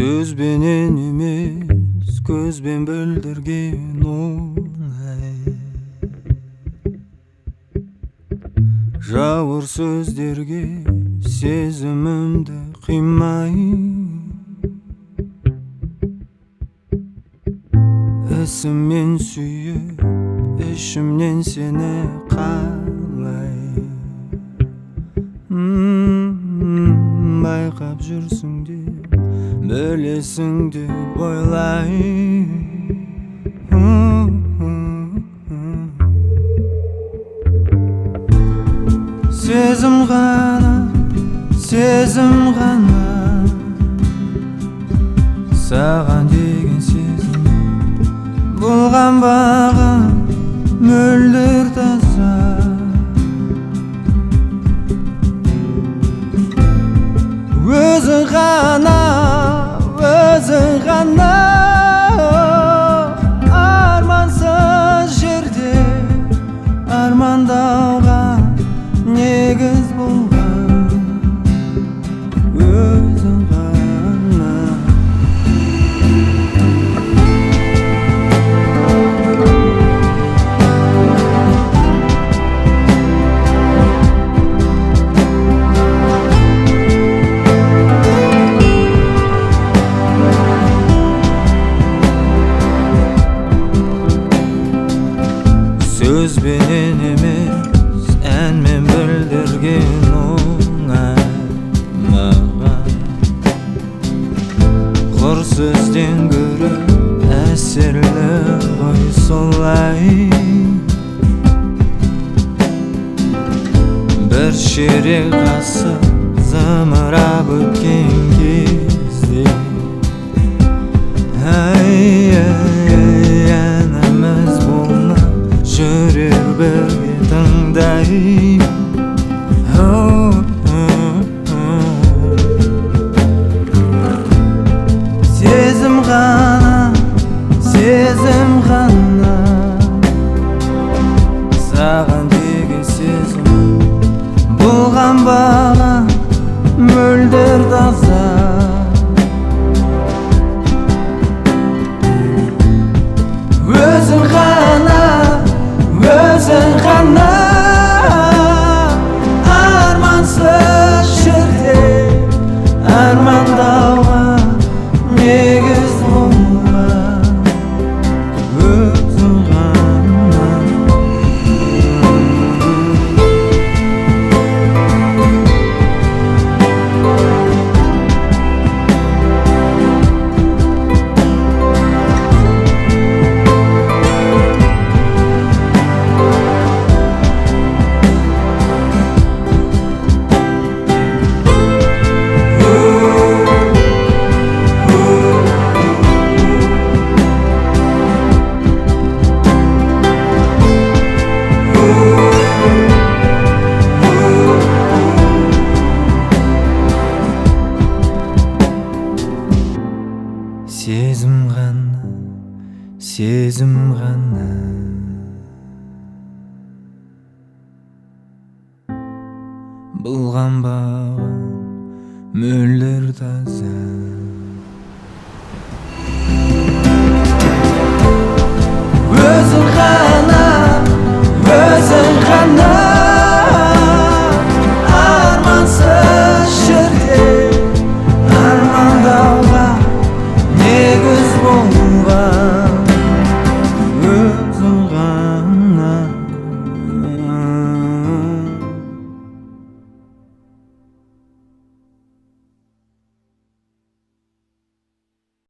Сөзбенен емес, көзбен білдірген оңай. Жауыр сөздерге сезімімді қимай, ісіммен сүйіп, ішімнен сені қалай. Байқап жүрсің деп, білесің деп ойлай. Сезім ғана, сезім ғана, саған деген сезім болған бағым мөлдір таза. Өзің ғана, өзің ғана, армансыз жерде армандауға негіз болған. Өзің ғана. Сөзбенен емес, әнмен білдірген оңай маған. Құр сөзден гөрі әсерлі ғой солай. Бір ширек ғасыр зымырап өткен кезде, әніміз болмай жүрер бірге тыңдай. Сезім ғана, сезім ғана, саған деген сезім болған бағым мөлдір таза. Өзің ғана, өзің ғана, армансыз жерде армандауға негіз болған. Өзің ғана. Сезім ғана, сезім ғана, болған бағым мөлдір таза. Өзің ғана, өзің ғана, армансыз жерде армандауға негіз болған.